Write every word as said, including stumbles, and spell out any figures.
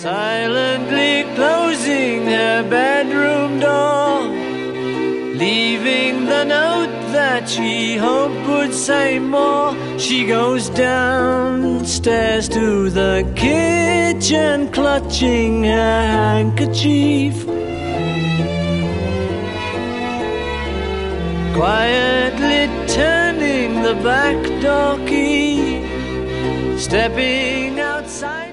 silently closing her bedroom door, leaving the note that she hoped would say more. She goes downstairs to the kitchen, clutching her handkerchief, quietly turning the back door key, stepping outside.